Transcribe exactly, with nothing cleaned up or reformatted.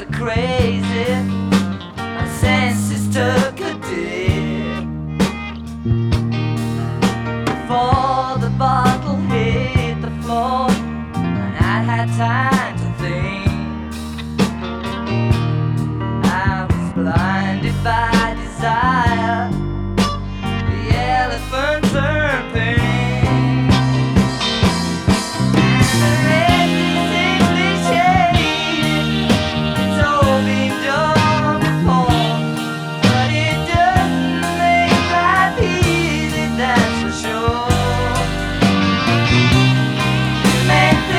so crazy, my senses took a dip. Before the bottle hit the floor and I had time to think, I was blinded by